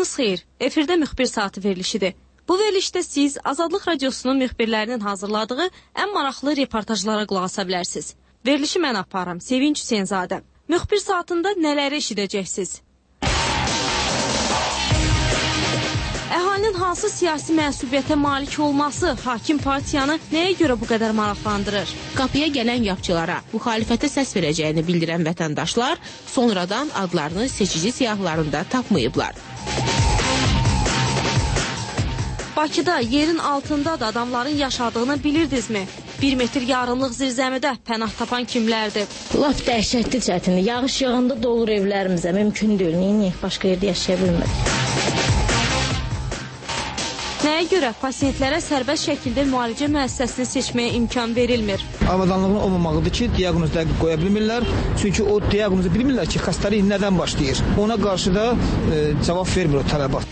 Vaxtınız xeyir. Efirdə müxbir saatı verilişidir. Bu verilişdə siz Azadlıq Radiosunun müxbirlərinin hazırladığı ən maraqlı reportajlara qulaq asa bilərsiniz. Verilişi mən aparıram, Sevinç Hüseynzadə. Müxbir saatında nələri eşidəcəksiniz? Əhalinin hansı siyasi mənsubiyyətə malik olması hakim partiyanı nəyə görə bu qədər maraqlandırır? Qapıya gələn yapçılara müxalifətə səs verəcəyini bildirən vətəndaşlar sonradan adlarını seçici siyahılarında tapmayıblar. Bakıda yerin altında da adamların yaşadığını bilirdinizmi? 1 metr yarımlıq zirzəmidə pənah tapan kimlərdir? Laf dəhşətli çətindir. Yağış yağanda dolur evlərimizə. Mümkün deyil. Neyini? Başqa yerdə yaşaya bilmədik. Nəyə görə pasientlərə sərbəst şəkildə müalicə müəssisəsini seçməyə imkan verilmir? Avadanlığın olmamalıdır ki, diaqnoz dəqiq qoya bilmirlər. Çünki o diaqnozu bilmirlər ki, xəstəlik nədən başlayır. Ona qarşı da cavab vermir o tələbat.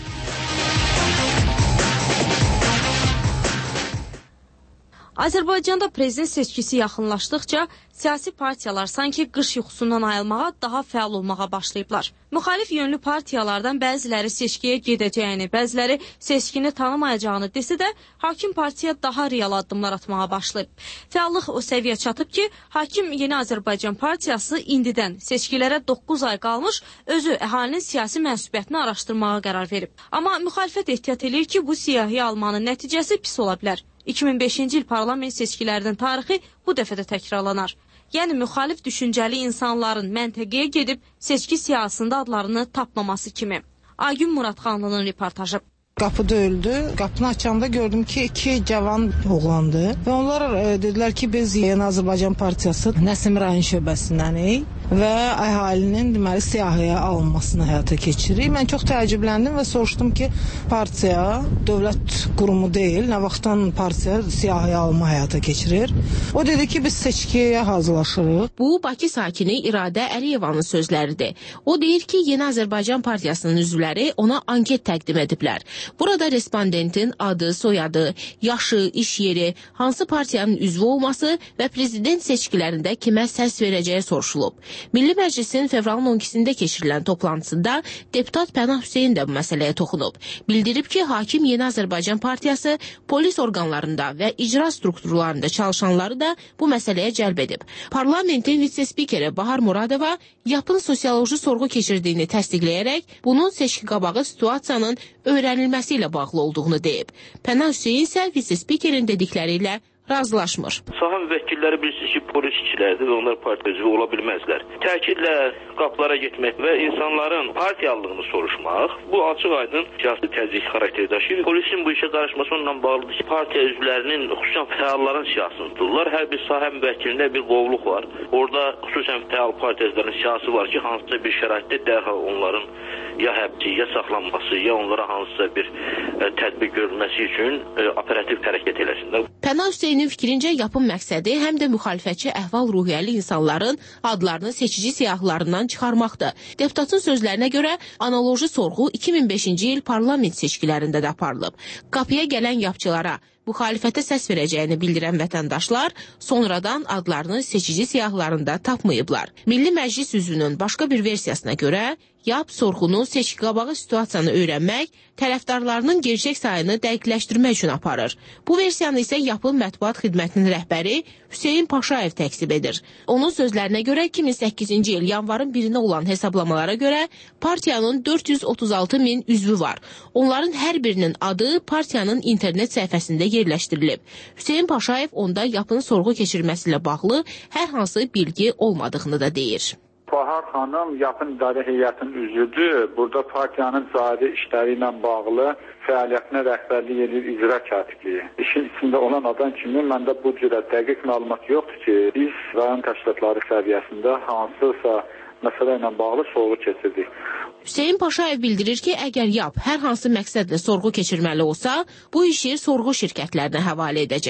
Azərbaycanda prezident seçkisi yaxınlaşdıqca siyasi partiyalar sanki qış yuxusundan ayılmağa, daha fəal olmağa başlayıblar. Müxalif yönlü partiyalardan bəziləri seçkiyə gedəcəyini, bəziləri seçkini tanımayacağını desə də, hakim partiya daha real addımlar atmağa başlayıb. Fəallıq o səviyyə çatıb ki, hakim Yeni Azərbaycan partiyası indidən seçkilərə 9 ay qalmış özü əhalinin siyasi mənsubiyyətini araşdırmağa qərar verib. Amma müxalifət ehtiyat edir ki, bu siyahı almanın nəticəsi pis ola bilər. 2005-ci il parlament seçkilərinin tarixi bu dəfə də təkrarlanar. Yəni, müxalif düşüncəli insanların məntəqəyə gedib seçki siyasında adlarını tapmaması kimi. Aygün Muradxanlının reportajı. Qapı döyüldü. Qapını açanda gördüm ki, 2 cavan oğlandı. Və onlar dedilər ki, biz Yeni Azərbaycan partiyası Nəsimi rayon şöbəsindənik və əhalinin deməli siyahıya alınmasını həyata keçirik. Mən çox təəccübləndim və soruşdum ki, partiya dövlət qurumu deyil, nə vaxtdan partiya siyahıya alma həyata keçirir. O dedi ki, biz seçkiyə hazırlaşırıq. Bu, Bakı sakini İradə Əliyevanın sözləridir. O deyir ki, Yeni Azərbaycan partiyasının üzvləri ona anket təqdim ediblər. Burada respondentin adı, soyadı, yaşı, iş yeri, hansı partiyanın üzvü olması və prezident seçkilərində kimə səs verəcəyi soruşulub. Milli Məclisin fevralın 12-sində keçirilən toplantısında deputat Pənah Hüseyn də bu məsələyə toxunub. Bildirib ki, hakim Yeni Azərbaycan partiyası polis orqanlarında və icra strukturlarında çalışanları da bu məsələyə cəlb edib. Parlamentin vitse-spikeri Bahar Muradova yapın sosioloji sorğu keçirdiyini təsdiqləyərək bunun seçki qabağı situasiyanın öyrənilməsi ilə bağlı olduğunu deyib. Pənah Hüseyn isə vitse-spikerin dedikləri ilə razılaşmır. Saha müvəkkilləri bilirsiniz ki, polis işçilərdir və onlar partiya üzvü ola bilməzlər. Təkidlə qapılara getmək və insanların partiyalılığını soruşmaq, bu açıq aydın siyasi təzyiq xarakteri daşıyır. Polisin bu işə qarışması onunla bağlıdır ki, partiya üzvlərinin, xüsusən fəalların siyasını tuturlar. Hər bir sahə müvəkkilində bir qovluq var. Orada xüsusən fəal partiya üzvlərinin siyasi var ki, hansısa bir şəraitdə dərhal onların ya həbsi, ya saxlanması, ya onlara hansısa bir tədbir görülməsi üçün operativ hərəkət eləsinlər. Pənah Hüseynin fikrincə yapın məqsədi həm də müxalifətçi əhval-ruhiyyəli insanların adlarını seçici siyahılarından çıxarmaqdır. Deputatın sözlərinə görə analoji sorğu 2005-ci il parlament seçkilərində də aparılıb. Qapıya gələn yapçılara müxalifətə səs verəcəyini bildirən vətəndaşlar sonradan adlarını seçici siyahılarında tapmayıblar. Milli Məclis üzvünün başqa bir versiyasına görə yap sorğunu seçki qabağı situasiyanı öyrənmək, tərəfdarlarının gerçək sayını dəqiqləşdirmək üçün aparır. Bu versiyanı isə yapın mətbuat xidmətinin rəhbəri Hüseyin Paşayev təksib edir. Onun sözlərinə görə 2008-ci il yanvarın 1-nə olan hesablamalara görə partiyanın 436 min üzvü var. Onların hər birinin adı partiyanın internet səhifəsində yerləşdirilib. Hüseyin Paşayev onda yapın sorğu keçirməsi ilə bağlı hər hansı bilgi olmadığını da deyir. Bahar xanım yapın idarə heyətinin üzvüdür. Burada partiyanın cari işləri ilə bağlı fəaliyyətinə rəhbərlik edir icra katibliyi. İşin içində olan adam kimi məndə bu cürə dəqiq məlumat yoxdur ki, biz rayon təşkilatları səviyyəsində hansısa məsələ ilə bağlı sorğu keçirdik. Hüseyin Paşayev bildirir ki, əgər yap hər hansı məqsədlə sorğu keçirməli olsa, bu işi sorğu şirkətlərinə həvalə edəcək.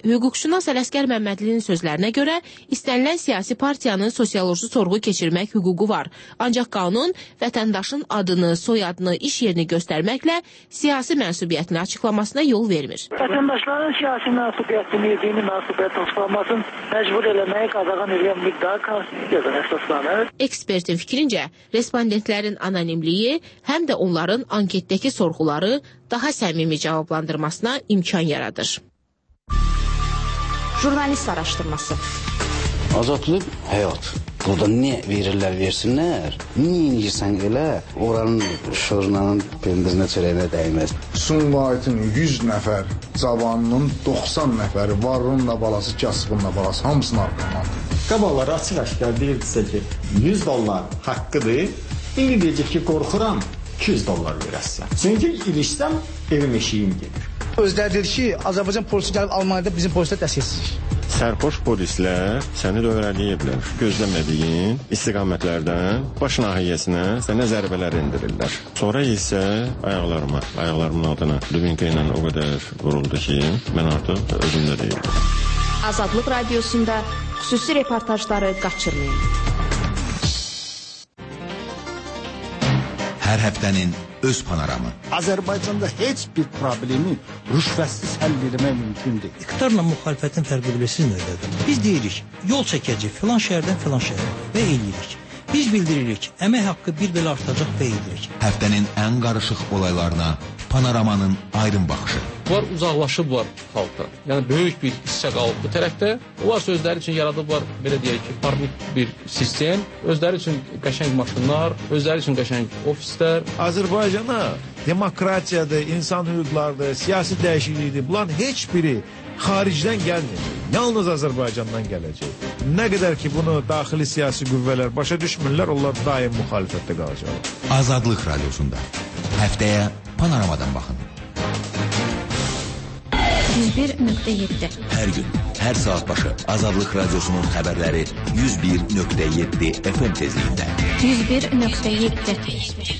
Hüquqşünas Ələsgər Məmmədlinin sözlərinə görə istənilən siyasi partiyanın sosioloji sorğu keçirmək hüququ var. Ancaq qanun vətəndaşın adını, soyadını, iş yerini göstərməklə siyasi mənsubiyyətini açıqlamasına yol vermir. Vətəndaşların siyasi mənsubiyyətini, dini mənsubiyyətini açıqlamasını məcbur eləməyə qadağan edən müddəa konstitusiyadan əsaslanır. Ekspertin fikrincə, respondentlərin anonimliyi həm də onların anketdəki sorğuları daha səmimi cavablandırmasına imkan yaradır. Jurnalist araşdırması. Azadlıq həyat. Burada nə verirlər, versinlər. Niyə inirsən elə? Oranın şorunanın pendirinə çörəyinə dəyməz. Sumqayıtın 100 nəfər cavanının 90 nəfəri varlığınla balası, kasıbınla balası hamısını arqalandı. Qabaqları açıq-aşkar deyirdisə ki, 100 dollar haqqıdır. İndi deyəcək ki, qorxuram, 200 dollar verəsən. Çünki ilişsəm, evim eşiyim gedir. Özləri deyir ki, Azərbaycan polisi gəlib Almaniyada bizim polislər dəstəksizlik. Sərxoş polislər səni dövrələyiblər. Gözləmədiyin istiqamətlərdən baş nahiyəsinə sənə zərbələr endirirlər. Sonra isə ayaqlarımın altına dubinka ilə o qədər vuruldu ki, mən artıq özümdə deyildim. Azadlıq radiosunda xüsusi reportajları qaçırmayın. Hər həftənin öz panoramı. Azərbaycanda heç bir problemi rüşvətsiz həll etmək mümkün deyil. İqtidarla müxalifətin fərqi bilirsiniz nədir? Biz deyirik, yol çəkəcək filan şəhərdən filan şəhərə və eləyirik. Biz bildiririk, əmək haqqı bir belə artacaq və eləyirik. Həftənin ən qarışıq olaylarına panoramanın ayrım baxışı. Bunlar uzaqlaşıblar xalqdan. Yəni böyük bir hissə qalıb bu tərəfdə. Onlar özləri üçün yaradıblar, belə deyək ki, parlaq bir sistem, özləri üçün qəşəng maşınlar, özləri üçün qəşəng ofislər. Azərbaycana demokratiyadır, insan hüquqlarıdır, siyasi dəyişiklikdir. Bunların heç biri xaricdən gəlmir. Yalnız Azərbaycandan gələcək. Nə qədər ki bunu daxili siyasi qüvvələr başa düşmürlər, onlar daim müxalifətdə qalacaq. Azadlıq radiosunda həftəyə panoramadan baxın. 101.7 Hər gün, hər saat başı Azadlıq radiosunun xəbərləri 101.7 FM tezliyində. 101.7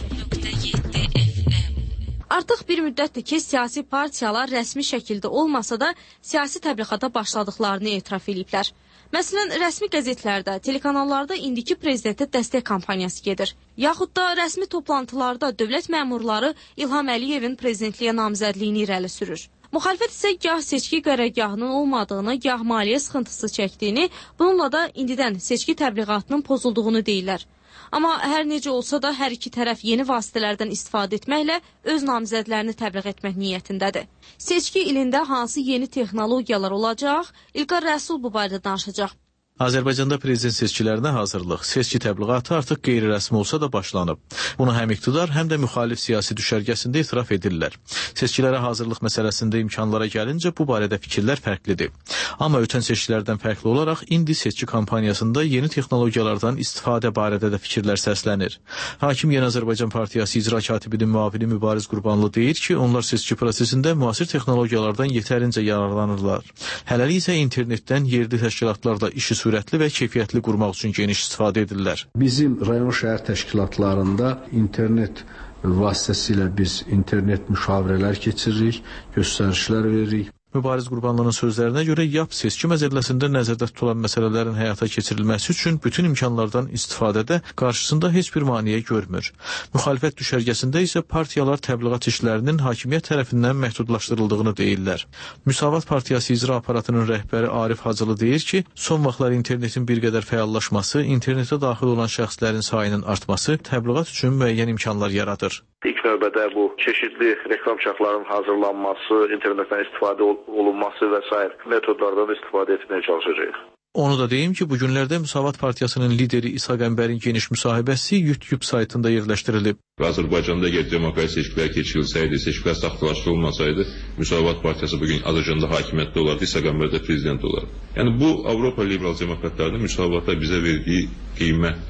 Artıq bir müddətdir ki, siyasi partiyalar rəsmi şəkildə olmasa da siyasi təbliğata başladıqlarını etiraf ediblər. Məsələn, rəsmi qəzetlərdə, telekanallarda indiki prezidentə dəstək kampaniyası gedir. Yaxud da rəsmi toplantılarda dövlət məmurları İlham Əliyevin prezidentliyə namizədliyini irəli sürür. Müxalifət isə gah seçki qərargahının olmadığını, gah maliyyə sıxıntısı çəkdiyini, bununla da indidən seçki təbliğatının pozulduğunu deyirlər. Amma hər necə olsa da hər iki tərəf yeni vasitələrdən istifadə etməklə öz namizədlərini təbliğ etmək niyyətindədir. Seçki ilində hansı yeni texnologiyalar olacaq? İlqar Rəsul bu barədə danışacaq. Azərbaycanda prezident seçkilərinə hazırlıq, seçki təbliğatı artıq qeyri-rəsmi olsa da başlanıb. Bunu həm iqtidar, həm də müxalif siyasi düşərgəsində etiraf edirlər. Seçkilərə hazırlıq məsələsində imkanlara gəlincə bu barədə fikirlər fərqlidir. Amma ötən seçkilərdən fərqli olaraq indi seçki kampaniyasında yeni texnologiyalardan istifadə barədə də fikirlər səslənir. Hakim Yeni Azərbaycan Partiyası icra katibinin müavini Mübariz Qurbanlı deyir ki, onlar seçki prosesində müasir texnologiyalardan yetərincə yararlanırlar. Hələlik isə internetdən yerli təşkilatlarla işi sürətli və keyfiyyətli qurmaq üçün geniş istifadə edirlər. Bizim rayon şəhər təşkilatlarında internet vasitəsilə biz internet müşavirələr keçiririk, göstərişlər veririk. Mübariz Qurbanlının sözlərinə görə YAP seçki məcəlləsində nəzərdə tutulan məsələlərin həyata keçirilməsi üçün bütün imkanlardan istifadədə qarşısında heç bir maneə görmür. Müxalifət düşərgəsində isə partiyalar təbliğat işlərinin hakimiyyət tərəfindən məhdudlaşdırıldığını deyirlər. Müsavat Partiyası icra aparatının rəhbəri Arif Hacılı deyir ki, son vaxtlar internetin bir qədər fəallaşması, internetə daxil olan şəxslərin sayının artması təbliğat üçün müəyyən imkanlar yaradır. İlk növbədə bu çeşidli reklam çarxlarının hazırlanması, internetdən istifadə olunması və s. metodlardan istifadə etməyə çalışacağıq. Onu da deyim ki, bu günlərdə Müsavat Partiyasının lideri İsa Qəmbərin geniş müsahibəsi YouTube saytında yerləşdirilib. Azərbaycanda əgər demokratik seçkilər keçirilsəydi, seçkilər saxtalaşdırılmasaydı, Müsavat Partiyası bugün Azərbaycanda hakimiyyətdə olardı, İsa Qəmbər də prezident olardı. Yəni bu Avropa liberal demokratlarının Müsavata bizə verdiyi qiymətdir.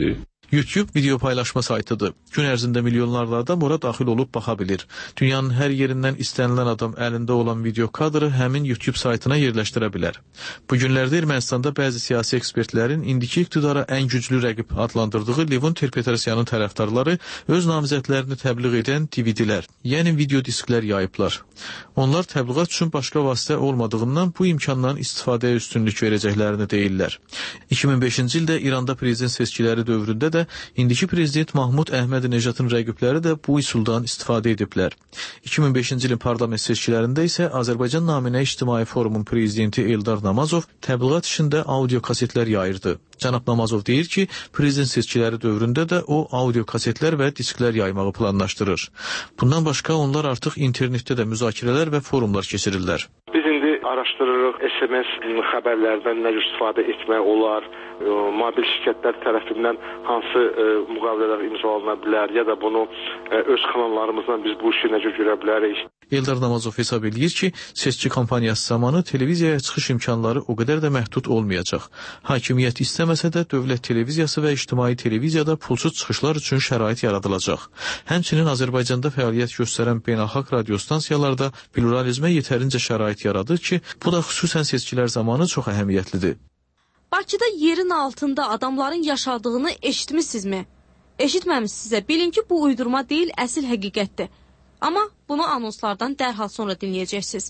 YouTube video paylaşma saytıdır. Gün ərzində milyonlarla adam ora daxil olub baxa bilir. Dünyanın hər yerindən istənilən adam əlində olan video kadrı həmin YouTube saytına yerləşdirə bilər. Bu günlərdə Ermənistanda bəzi siyasi ekspertlərin indiki iqtidara ən güclü rəqib adlandırdığı Levon Ter-Petrosyanın tərəfdarları öz namizədlərini təbliğ edən DVD-lər, yəni video disklər yayıblar. Onlar təbliğat üçün başqa vasitə olmadığından bu imkandan istifadəyə üstünlük verəcəklərini deyirlər. 2005-ci ildə İranda prezident seçkiləri dövründə də indiki prezident Mahmud Əhməd-Necatın rəqibləri də bu üsuldan istifadə ediblər. 2005-ci ilin parlament seçkilərində isə Azərbaycan Naminə İctimai Forumun prezidenti Eldar Namazov təbliğat işində audio kasetlər yayırdı. Cənab Namazov deyir ki, prezident seçkiləri dövründə də o audio kasetlər və disklər yaymağı planlaşdırır. Bundan başqa onlar artıq internetdə də müzakirələr və forumlar keçirirlər. Biz indi araşdırırıq SMS xəbərlərdən nə cür istifadə etmək olar, mobil şirkətlər tərəfindən hansı müqavilələr imzalana bilər ya da bunu öz kanallarımızdan biz bu işi necə görə bilərik. Eldar Namazov hesab edir ki, seçki kampaniyası zamanı televiziyaya çıxış imkanları o qədər də məhdud olmayacaq. Hakimiyyət istəməsə də dövlət televiziyası və ictimai televiziyada pulsuz çıxışlar üçün şərait yaradılacaq. Həmçinin Azərbaycanda fəaliyyət göstərən beynəlxalq radiostansiyalarda pluralizmə yetərincə şərait yaradır ki, bu da xüsusən seçkilər zamanı çox əhəmiyyətlidir. Bakıda yerin altında adamların yaşadığını eşitmişsizmi? Eşitməmişsinizsə bilin ki, bu uydurma deyil, əsl həqiqətdir. Amma bunu anonslardan dərhal sonra dinləyəcəksiniz.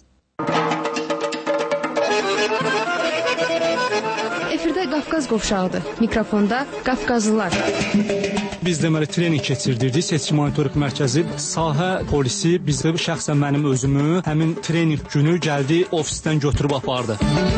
Efirdə Qafqaz qovşağıdır. Mikrofonda Qafqazlılar. Biz deməli trening keçirdirdik. Seçki monitorinq mərkəzi, sahə polisi bizdə şəxsən mənim özümü həmin trening günü gəldi ofisdən götürüb apardı.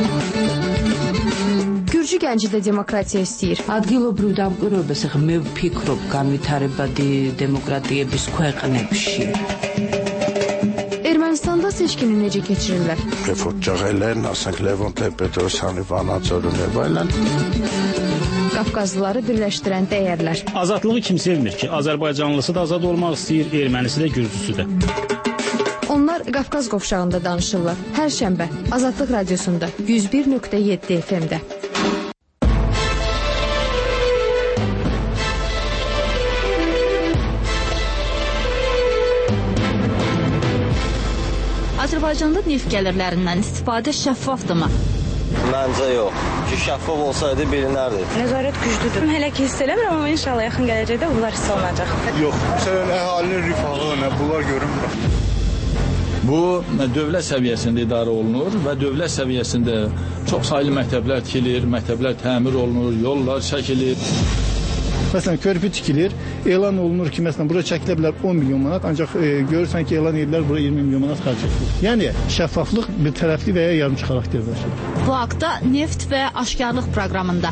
Gürcü gənci də demokratiya istəyir. ადგილობრივ დამკვირვებელს მე ვფიქრობ განვითარებადი დემოკრატიების ქვეყნებში. Ermənistanda seçkini necə keçirirlər? Refoçağelen, asենք Levon Ter-Petrosyani vanaçörünə və Qafqazlıları birləşdirən dəyərlər. Azadlığı kim sevmir ki? Azərbaycanlısı da azad olmaq istəyir, ermənisi də, gürcüsü də. Onlar Qafqaz qovşağında danışırlar. Hər şənbə Azadlıq Radiosunda 101.7 FM-də. Azərbaycanda neft gəlirlərindən istifadə şəffafdırmı? Məncə yox. Ki şəffaf olsaydı bilinərdi. Nəzarət güclüdür. Hələ ki hiss eləmirəm, amma inşallah yaxın gələcəkdə bunlar hiss olunacaq. Yox, məsələn, əhalinin rifahı, bunlar görünmür. Bu dövlət səviyyəsində idarə olunur və dövlət səviyyəsində çox saylı məktəblər tikilir, məktəblər təmir olunur, yollar çəkilir. Məsələn, körpü tikilir, elan olunur ki, məsələn, bura çəkilə bilər 10 milyon manat, ancaq görürsən ki, elan edirlər, bura 20 milyon manat xərc edilir. Yəni, şəffaflıq bir tərəfli və ya yarımçı xarakterdir. Bu haqda Neft və Aşkarlıq proqramında.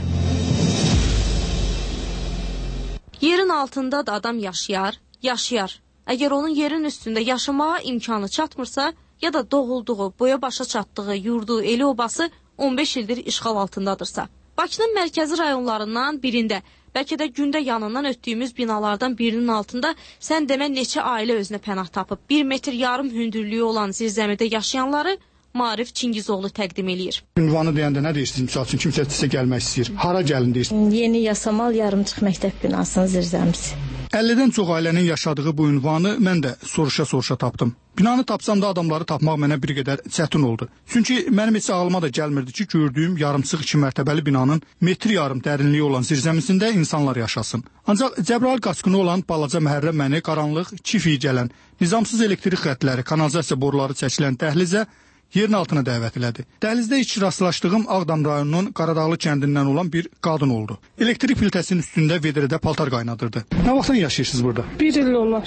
Yerin altında da adam yaşayar. Əgər onun yerin üstündə yaşamağa imkanı çatmırsa, ya da doğulduğu, boya başa çatdığı, yurdu, eli obası 15 ildir işğal altındadırsa. Bakının mərkəzi rayonlarından birində, bəlkə də gündə yanından ötdüyümüz binalardan birinin altında sən demə neçə ailə özünə pənah tapıb. 1,5 metr hündürlüyü olan zirzəmidə yaşayanları Maarif Çingizoğlu təqdim eləyir. Ünvanı deyəndə nə deyirsiniz? Misal üçün kimsə sizə gəlmək istəyir. Hara gəlin deyirsiniz? Yeni Yasamal yarımçıq məktəb binasının zirzəmisi. 50-dən çox ailənin yaşadığı bu ünvanı mən də soruşa tapdım. Binanı tapsam da adamları tapmaq mənə bir qədər çətin oldu. Çünki mənim heç ağlıma da gəlmirdi ki, gördüyüm yarımçıq 2 mərtəbəli binanın metr yarım dərinliyi olan zirzəmisində insanlar yaşasın. Ancaq Cəbrayıl qaçqını olan balaca məhərrə məni qaranlıq, çifiyi gələn, nizamsız elektrik xəttləri, kanalizasiya boruları çəkilən dəhlizə yerin altına dəvət elədi. Dəhlizdə ilk rastlaşdığım Ağdam rayonunun Qaradağlı kəndindən olan bir qadın oldu. Elektrik filtəsinin üstündə vedrədə paltar qaynadırdı. Nə vaxtdan yaşayırsınız burada? 1 il olar.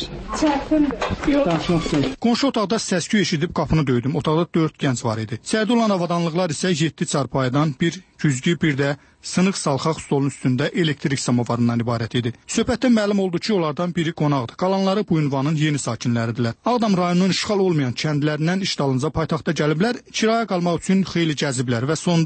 Qonşu otaqda səs-küy eşidib qapını döydüm. Otaqda 4 gənc var idi. İçəridə olan avadanlıqlar isə 7 çarpayıdan bir güzgü, bir də sınıq salxaq stolun üstündə elektrik samovarından ibarət idi. Söhbətdən məlum oldu ki, onlardan biri qonaqdır. Qalanları bu ünvanın yeni sakinləridirlər. Ağdam rayonunun işğal olmayan kəndlərindən iş dalınca paytaxta gəliblər, kirayə qalmaq üçün xeyli gəziblər və sonda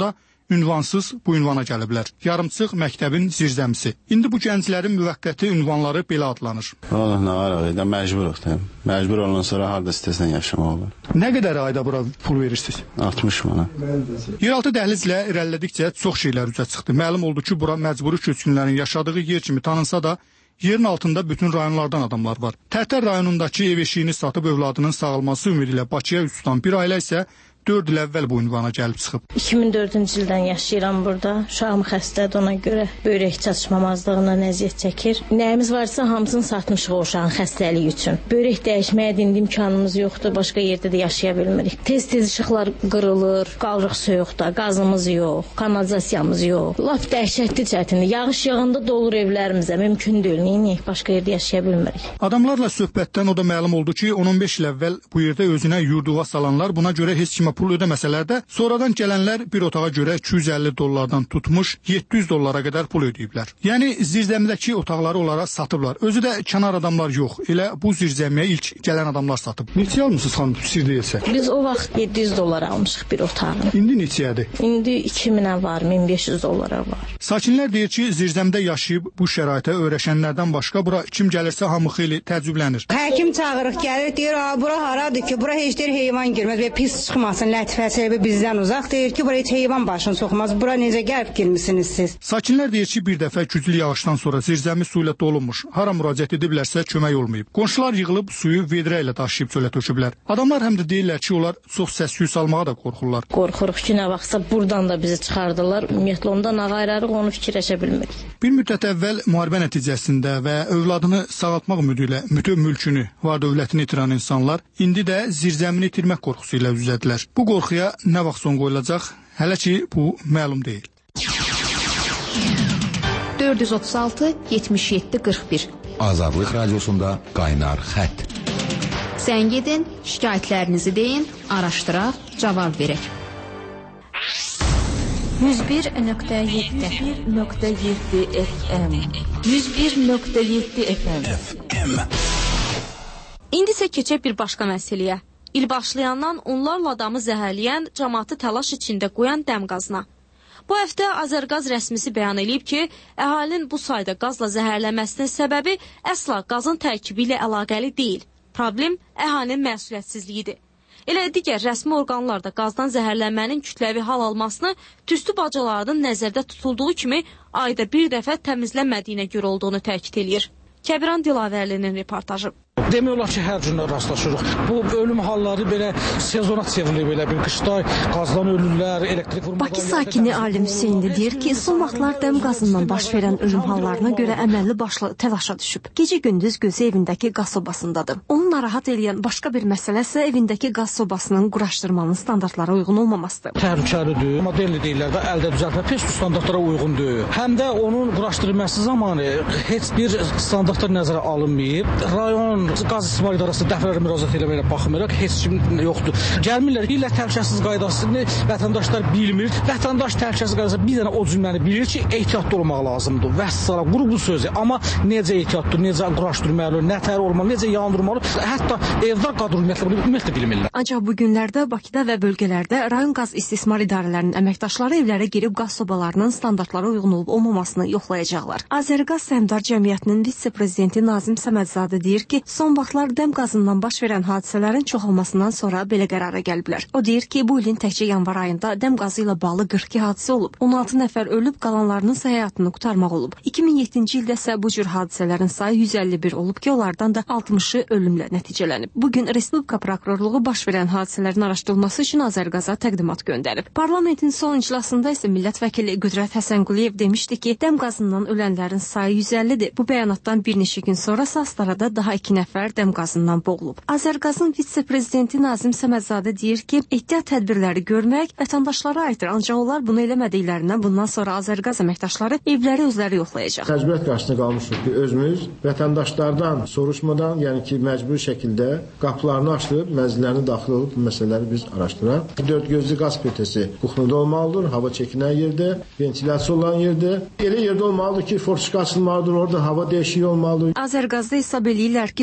ünvansız bu ünvana gəliblər. Yarımçıq məktəbin zirzəmisi. İndi bu gənclərin müvəqqəti ünvanları belə adlanır. Vallahi nə araq, məcburuq da. Məcbur ondan sonra harda istəsən yaşamaq olur. Nə qədər ayda bura pul verirsiniz? 60 manat. Yeraltı dəhlizlə irəlilədikcə çox şeylər üzə çıxdı. Məlum oldu ki, bura məcburi köçkünlərin yaşadığı yer kimi tanınsa da, yerin altında bütün rayonlardan adamlar var. Tərtər rayonundakı ev eşiyini satıb övladının sağalması ümidi ilə Bakıya üz tutan bir ailə isə 4 il əvvəl bu ünvana gəlib çıxıb. 2004-cü ildən yaşayıram burada. Uşağım xəstədir, ona görə böyrək çatışmamazlığından əziyyət çəkir. Nəyimiz varsa hamısını satmışıq o uşağın xəstəliyi üçün. Böyrək dəyişməyə dindi imkanımız yoxdur, başqa yerdə də yaşaya bilmirik. Tez-tez işıqlar qırılır, qalırıq soyuqda, qazımız yox, kanalizasiyamız yox. Lap dəhşətli çətindir. Yağış yağanda dolur evlərimizə, mümkün deyil. Neyini? Başqa yerdə yaşaya bilmirik. Adamlarla söhbətdən o da məlum oldu ki, 10-15 il əvvəl bu yerdə özünə yurduğa salanlar buna görə heç kimə pul ödəməsələr də, sonradan gələnlər bir otağa görə $250 tutmuş $700 qədər pul ödəyiblər. Yəni zirzəmidəki otaqları onlara satıblar. Özü də kənar adamlar yox. Elə bu zirzəmiyə ilk gələn adamlar satıb. Neçə almısınız xanım, sir deyilsə? Biz o vaxt $700 almışıq bir otağını. İndi neçədir? İndi 2000-ə var, $1500 var. Sakinlər deyir ki, zirzəmdə yaşayıb bu şəraitə öyrəşənlərdən başqa bura kim gəlirsə hamı xeyli təəccüblənir. Həkim çağırıq gəlir, deyir, bura haradır ki, bura heç deyir heyvan girməz və pis çıxmasın. Lətifəsi bizdən uzaq, deyir ki, bura heç heyvan başını soxmaz. Bura necə gəlib girmisiniz siz? Sakinlər deyir ki, bir dəfə güclü yağışdan sonra zirzəmi su ilə dolunmuş. Hara müraciət ediblərsə kömək olmayıb. Qonşular yığılıb suyu vedrə ilə daşıyıb çölə töküblər. Adamlar həm də deyirlər ki, onlar çox səs-küy salmağa da qorxurlar. Qorxuruq ki, nə vaxtsa buradan da bizi çıxardılar. Ümumiyyətlə ondan ağayrarıq, onu fikirləşə bilmirik. Bir müddət əvvəl müharibə nəticəsində və övladını sağaltmaq ümidi ilə bütün mülkünü, var-dövlətini itirən insanlar indi də zirzəmini itirmək qorxusu ilə üz-üzədirlər. Bu qorxuya nə vaxt son qoyulacaq, hələ ki bu məlum deyil. 436 77 41 Azadlıq Radiosunda qaynar xətt. Zəng edin, şikayətlərinizi deyin, araşdıraq, cavab verək. 101.7 FM 101.7 FM. İndi isə keçək bir başqa məsələyə. İl başlayandan onlarla adamı zəhərləyən, cəmaatı təlaş içində qoyan dəm qazına. Bu həftə Azərqaz rəsmisi bəyan edib ki, əhalinin bu sayda qazla zəhərlənməsinin səbəbi əsla qazın tərkibi ilə əlaqəli deyil. Problem əhalinin məsuliyyətsizliyidir. Elə digər rəsmi orqanlar da qazdan zəhərlənmənin kütləvi hal almasını tüstü bacalarının nəzərdə tutulduğu kimi ayda bir dəfə təmizlənmədiyinə görə olduğunu təkid edir. Kəbiran Dilavərlinin reportajı. Demək olar ki, hər gün rastlaşırıq. Bu ölüm halları belə sezona çevrilir, belə bir qışda qazdan ölürlər, elektrik vurmadan. Bakı sakini Alim Hüseyn də deyir ki, son vaxtlar dəm qazından baş verən ölüm hallarına görə əməlli başlı təlaşa düşüb. Gecə-gündüz gözü evindəki qaz sobasındadır. Onu narahat edən başqa bir məsələ isə evindəki qaz sobasının quraşdırmanın standartlara uyğun olmamasıdır. Təhlükəlidir. Modelli deyirlər də, əldə düzəltmə pis standartlara uyğun deyil. Həm də onun quraşdırılması zamanı heç bir standartlar nəzərə alınmayıb. Rayon qaz istismar idarəsi dəfələrlə müraciət eləməklə baxmayaraq heç kim yoxdur. Gəlmirlər. Deyirlər təhlükəsizlik qaydasını vətəndaşlar bilmir. Vətəndaş təhlükəsizlik qaydasını bir dənə o cümləni bilir ki, ehtiyatlı olmaq lazımdır. Vəssalam, quru bu sözü. Amma necə ehtiyatlı, necə quraşdırmalı, nə təhər olmalı, necə yandırmalı, hətta evdar qadın ümumiyyətlə bilmirlər. Ancaq bu günlərdə Bakıda və bölgələrdə rayon qaz istismar idarələrinin əməkdaşları evlərə girib qaz sobalarının standartlara uyğun olub olmamasını yoxlayacaqlar. Azərqaz Səhmdar Cəmiyyətinin vitse-prezidenti Nazim Səmədzadə deyir ki, son vaxtlar dəm qazından baş verən hadisələrin çoxalmasından sonra belə qərara gəliblər. O deyir ki, bu ilin təkcə yanvar ayında dəm qazı ilə bağlı 42 hadisə olub. 16 nəfər ölüb, qalanlarının həyatını qurtarmaq olub. 2007-ci ildə isə bu cür hadisələrin sayı 151 olub ki, onlardan da 60-ı ölümlə nəticələnib. Bugün Respublika Prokurorluğu baş verən hadisələrin araşdırılması üçün Azərqaza təqdimat göndərib. Parlamentin son iclasında isə millət vəkili Qüdrət Həsənquliyev demişdi ki, dəm qazından ölənlərin sayı 150-dir. Bu bəyanatdan bir neçə gün sonra Astarada daha 2 nəfər dəm qazından boğulub. Azərqazın vitse-prezidenti Nazim Səmədzadə deyir ki, ehtiyat tədbirləri görmək vətəndaşlara aiddir, ancaq onlar bunu eləmədiklərindən bundan sonra Azərqaz əməkdaşları evləri özləri yoxlayacaq. Məcburiyyət qarşısında qalmışıq ki, özümüz vətəndaşlardan soruşmadan, yəni ki, məcburi şəkildə qapılarını açıb, mənzillərini daxil olub bu məsələləri biz araşdıraq. 4 gözlü qaz plitəsi Buxnuda olmalıdır, hava çəkinən yerdə, ventilyasiya olan yerdə. Elə yerdə olmalıdır ki, forçuka açılmalıdır, orada hava dəyişikliyi olmalıdır. Azərqazda hesab eləyirlər ki,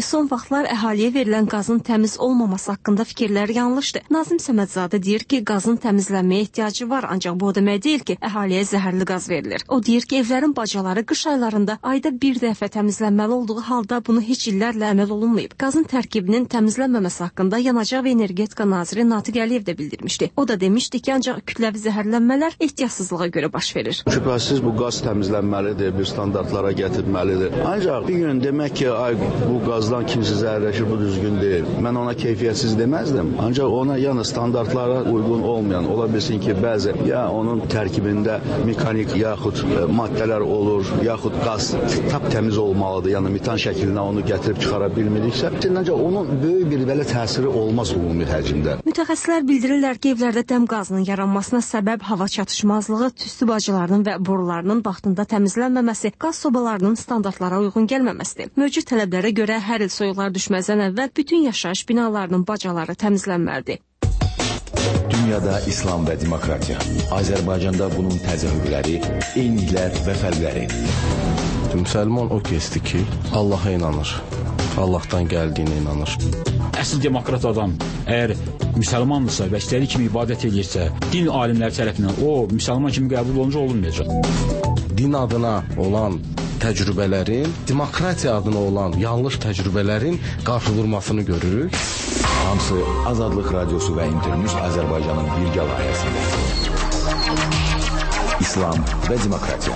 son vaxtlar əhaliyə verilən qazın təmiz olmaması haqqında fikirlər yanlışdır. Nazim Səmədzadə deyir ki, qazın təmizlənməyə ehtiyacı var, ancaq bu o demək deyil ki, əhaliyə zəhərli qaz verilir. O deyir ki, evlərin bacaları qış aylarında ayda bir dəfə təmizlənməli olduğu halda bunu heç illərlə əməl olunmayıb. Qazın tərkibinin təmizlənməməsi haqqında Yanacaq və Energetika naziri Natiq Əliyev də bildirmişdi. O da demişdi ki, ancaq kütləvi zəhərlənmələr ehtiyatsızlığa görə baş verir. Şübhəsiz bu qaz təmizlənməlidir, bir standartlara gətirilməlidir. Ancaq bir gün demək ki, bu qazdan kimsə zəhərləşir, bu düzgün deyil. Mən ona keyfiyyətsiz deməzdim. Ancaq ona yəni standartlara uyğun olmayan, ola bilsin ki, bəzi ya onun tərkibində mekanik yaxud maddələr olur, yaxud qaz tap təmiz olmalıdır. Yəni metan şəklinə onu gətirib çıxara bilmiriksə, ancaq onun böyük bir belə təsiri olmaz ümumi həcmdə. Mütəxəssislər bildirirlər ki, evlərdə dəm qazının yaranmasına səbəb hava çatışmazlığı, tüstü bacılarının və borularının vaxtında təmizlənməməsi, qaz sobalarının standartlara uyğun gəlməməsidir. Mövcud tələblərə görə hər il soyuqlar düşməzdən əvvəl bütün yaşayış binalarının bacaları təmizlənməlidir. Dünyada İslam və demokratiya. Azərbaycanda bunun təzahürləri, eyniliklər və fərqləri. Müsəlman o kəsdir ki, Allaha inanır. Allahdan gəldiyinə inanır. Əsl demokrat adam əgər müsəlmandırsa və istədiyi kimi ibadət edirsə, din alimləri tərəfindən o müsəlman kimi qəbul olunca olunmayacaq. Din adına olan təcrübələrin, demokratiya adına olan yanlış təcrübələrin qarşı durmasını görürük. Hamısı Azadlıq Radiosu və Internews Azərbaycanın birgə layihəsində. İslam və demokratiya.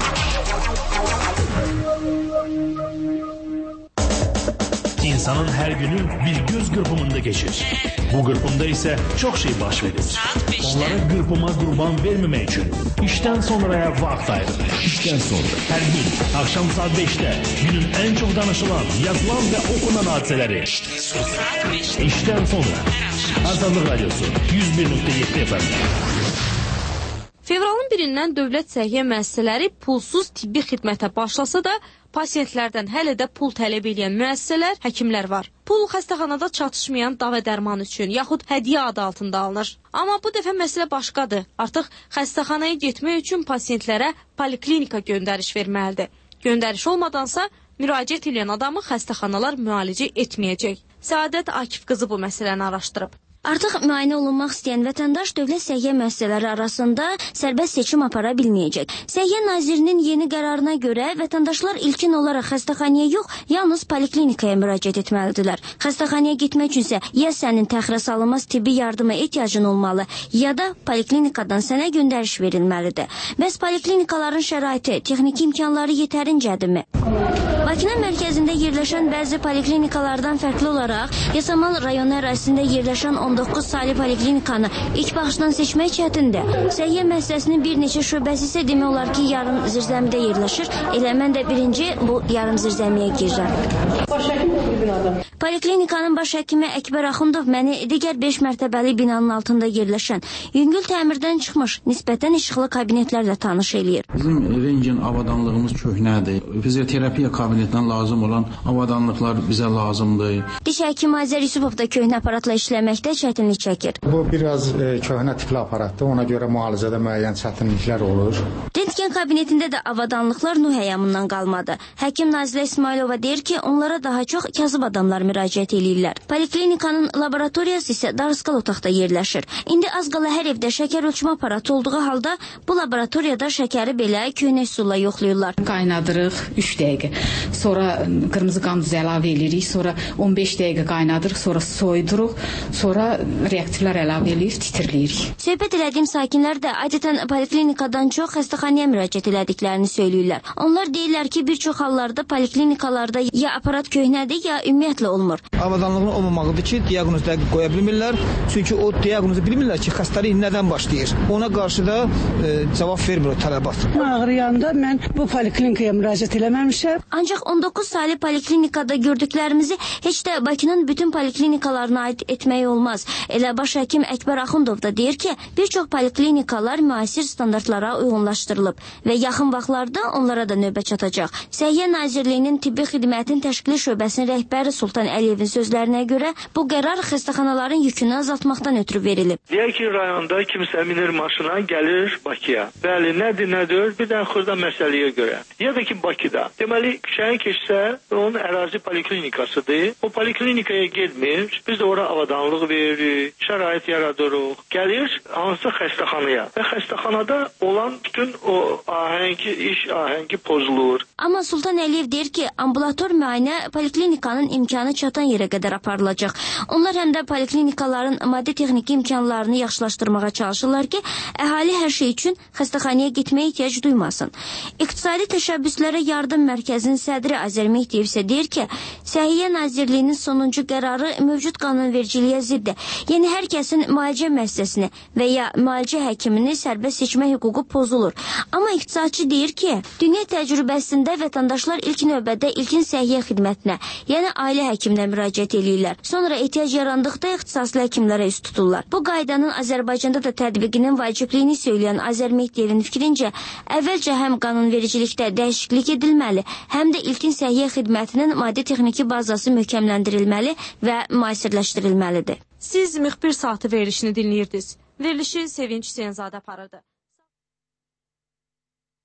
İnsanın her günü bir göz qırpımında geçir. Bu qırpımda ise çok şey baş verir. Onlara qırpıma qurban vermemek için işten sonraya vaxt ayırır. İşten sonra. Her gün akşam saat 5'te günün en çok danışılan, yazılan ve okunan hadiseleri. İşten sonra. Azadlıq Radiosu 101.7 FM. Fevralın 1-dən dövlət səhiyyə müəssisələri pulsuz tibbi xidmətə başlasa da, pasientlərdən hələ də pul tələb edən müəssisələr, həkimlər var. Pul xəstəxanada çatışmayan dava dərman üçün, yaxud hədiyyə adı altında alınır. Amma bu dəfə məsələ başqadır. Artıq xəstəxanaya getmək üçün pasientlərə poliklinika göndəriş verməlidir. Göndəriş olmadansa, müraciət edən adamı xəstəxanalar müalicə etməyəcək. Səadət Akif qızı bu məsələni araşdırıb. Artıq müayinə olunmaq istəyən vətəndaş dövlət səhiyyə müəssisələri arasında sərbəst seçim apara bilməyəcək. Səhiyyə nazirinin yeni qərarına görə vətəndaşlar ilkin olaraq xəstəxanaya yox, yalnız poliklinikaya müraciət etməlidirlər. Xəstəxanaya getmək üçünsə ya sənin təxirə salınmaz tibbi yardıma ehtiyacın olmalı, ya da poliklinikadan sənə göndəriş verilməlidir. Bəs poliklinikaların şəraiti, texniki imkanları yetərincədirmi? Bakının mərkəzində yerləşən bəzi poliklinikalardan fərqli olaraq Yasamal rayonu ərazisində yerləşən 19 saylı poliklinikanı ilk baxışdan seçmək çətindir. Səhiyyə müəssisəsinin bir neçə şöbəsi isə demək olar ki, yarım zirzəmidə yerləşir. Elə mən də birinci bu yarım zirzəmiyə girirəm. Poliklinikanın baş həkimi Əkbər Axundov məni digər 5 mərtəbəli binanın altında yerləşən yüngül təmirdən çıxmış nisbətən işıqlı kabinetlərlə tanış eləyir. Bizim rentgen avadanlığımız köhnədir. Fizioterapiya kabinetinə lazım olan avadanlıqlar bizə lazımdır. Diş həkimi Azər Yusupov da köhnə aparatla işləməkdə çətinlik çəkir. Bu biraz köhnə tipli aparatdır. Ona görə müalicədə müəyyən çətinliklər olur. Rentgen kabinetində də avadanlıqlar Nuh həyamından qalmadı. Həkim Nazilə İsmailova deyir ki, onlara daha çox kasıb adamlar müraciət edirlər. Poliklinikanın laboratoriyası isə darıskal otaqda yerləşir. İndi az qala hər evdə şəkər ölçmə aparatı olduğu halda bu laboratoriyada şəkəri belə köhnə üsulla yoxlayırlar. Qaynadırıq 3 dəqiqə. Sonra qırmızı qan duzu əlavə edirik. Sonra 15 dəqiqə qaynadırıq. Sonra soyuduruq. Sonra reaktivlər əlavə edib titirləyirik. Söhbət elədiyim sakinlər də adətən poliklinikadan çox xəstəxanaya müraciət elədiklərini söyləyirlər. Onlar deyirlər ki, bir çox hallarda poliklinikalarda ya aparat köhnədir, ya ümumiyyətlə olmur. Avadanlığın olmamağıdır ki, diaqnoz dəqiq qoya bilmirlər. Çünki o diaqnozu bilmirlər ki, xəstəlik nədən başlayır. Ona qarşı da cavab vermir o tələbat. Ağrıyanda mən bu poliklinikaya müraciət eləməmişəm. Ancaq 19 saylı poliklinikada gördüklərimizi heç də Bakının bütün poliklinikalarına aid etmək olmaz. Elə baş həkim Əkbər Axundov da deyir ki, bir çox poliklinikalar müasir standartlara uyğunlaşdırılıb. çağırılıb və yaxın vaxtlarda onlara da növbə çatacaq. Səhiyyə Nazirliyinin Tibbi Xidmətin Təşkili Şöbəsinin rəhbəri Sultan Əliyevin sözlərinə görə bu qərar xəstəxanaların yükünü azaltmaqdan ötürü verilib. Deyək ki, rayonda kimsə minir maşına, gəlir Bakıya. Bəli, nədir? Bir dənə xırda məsələyə görə. Ya da ki, Bakıda. Deməli, küçəni keçsə, onun ərazi poliklinikasıdır. O poliklinikaya getmir. Biz də ora avadanlıq veririk, şərait yaradırıq. Gəlir hansısa xəstəxanaya və xəstəxanada olan bütün o iş ahəngi pozulur. Amma Sultan Əliyev deyir ki, ambulator müayinə poliklinikanın imkanı çatan yerə qədər aparılacaq. Onlar həm də poliklinikaların maddi texniki imkanlarını yaxşılaşdırmağa çalışırlar ki, əhali hər şey üçün xəstəxanaya getməyə ehtiyac duymasın. İqtisadi Təşəbbüslərə Yardım Mərkəzinin sədri Azər Mehdiyev isə deyir ki, Səhiyyə Nazirliyinin sonuncu qərarı mövcud qanunvericiliyə ziddir. Yəni hər kəsin müalicə müəssisəsini və ya müalicə həkimini sərbəst seçmə hüququ pozulur. Amma iqtisadçı deyir ki, dünya təcrübəsində vətəndaşlar ilk növbədə ilkin səhiyyə xidmətinə, yəni ailə həkiminə müraciət edirlər. Sonra ehtiyac yarandıqda ixtisaslı həkimlərə üst tuturlar. Bu qaydanın Azərbaycanda da tətbiqinin vacibliyini söyləyən Azər Mehdiyevin fikrincə, əvvəlcə həm qanunvericilikdə dəyişiklik edilməli, həm də ilkin səhiyyə xidmətinin maddi texniki bazası möhkəmləndirilməli və müasirləşdirilməlidir. Siz müxbir saatı verilişini dinləyirdiniz. Verilişi Sevinç Hüseynzadə aparırdı.